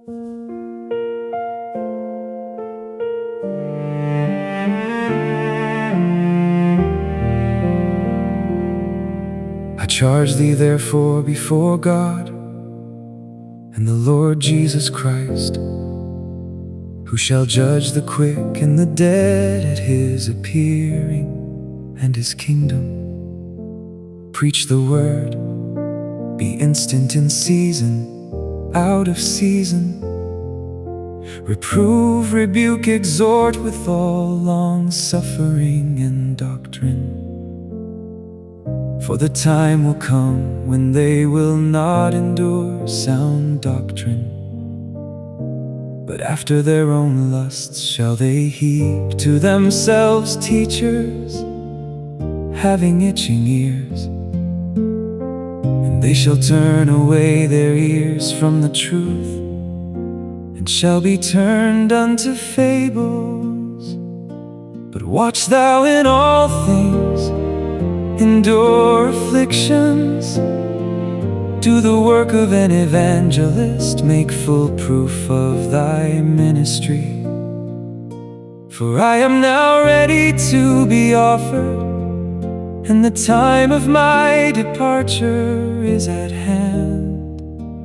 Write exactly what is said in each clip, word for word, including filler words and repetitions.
I charge thee therefore before God and the Lord Jesus Christ, who shall judge the quick and the dead at his appearing and his kingdom. Preach the word, be instant in season, out of season. Reprove, rebuke, exhort with all long-suffering and doctrine. For the time will come when they will not endure sound doctrine, but after their own lusts shall they heap to themselves teachers, having itching ears. And they shall turn away their ears from the truth, and shall be turned unto fables. But watch thou in all things, endure afflictions, do the work of an evangelist, make full proof of thy ministry. For I am now ready to be offered, and the time of my departure is at hand.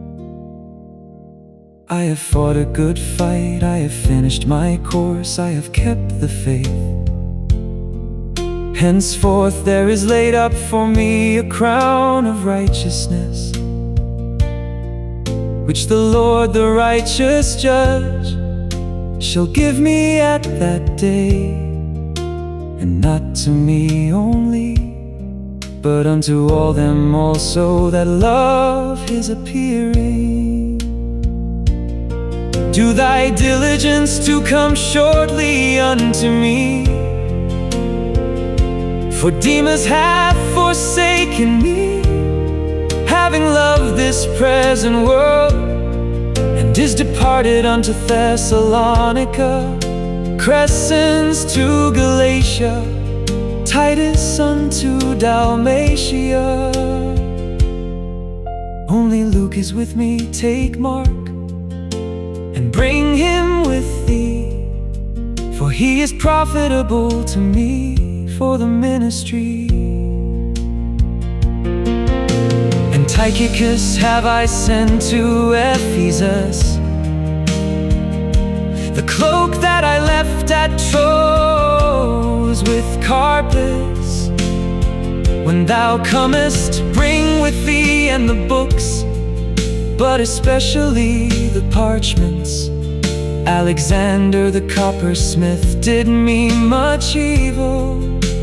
I have fought a good fight, I have finished my course, I have kept the faith. Henceforth there is laid up for me a crown of righteousness, which the Lord, the righteous judge, shall give me at that day. And not to me only, but unto all them also that love his appearing. Do thy diligence to come shortly unto me, for Demas hath forsaken me, having loved this present world, and is departed unto Thessalonica. Crescens to Galatia, Titus unto Dalmatia. Only Luke is with me, take Mark, and bring him with thee, for he is profitable to me for the ministry. And Tychicus have I sent to Ephesus, the cloak that I left at Troas with Carpus. When thou comest, bring with thee and the books, but especially the parchments. Alexander the coppersmith did me much evil.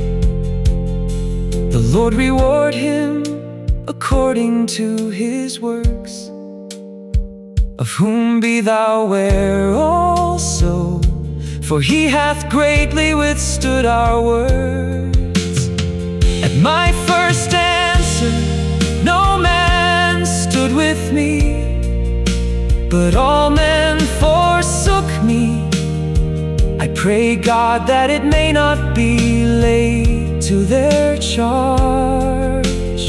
The Lord reward him according to his works. Of whom be thou ware also, for he hath greatly withstood our words. At my first answer no man stood with me, but all men forsook me. I pray God that it may not be laid to their charge.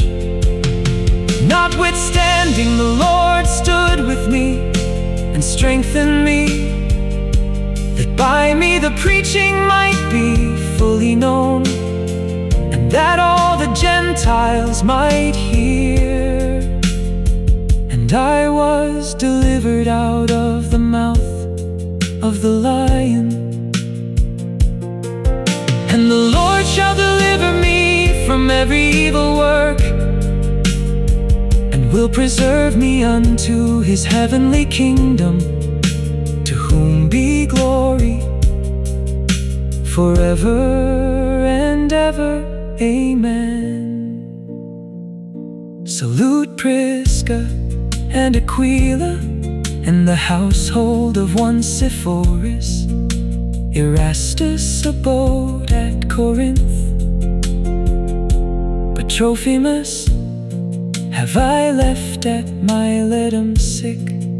Notwithstanding the Lord stood with me and strengthened me, that by me the preaching might be fully known, and that all the Gentiles might hear. And I was delivered out of the mouth of the lion. And the Lord shall deliver me from every evil work, and will preserve me unto his heavenly kingdom, to whom be glory forever and ever. Amen. Salute Prisca and Aquila, and the household of one Sepphoris. Erastus abode at Corinth, but Trophimus have I left at Miletum sick.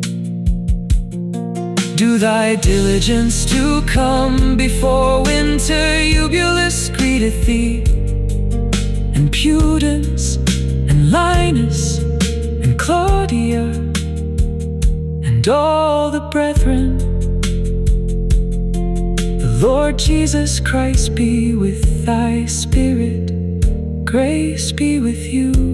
Do thy diligence to come before winter. Eubulus greeteth thee, and Pudens, and Linus, and Claudia, and and all the brethren. The Lord Jesus Christ be with thy spirit. Grace be with you.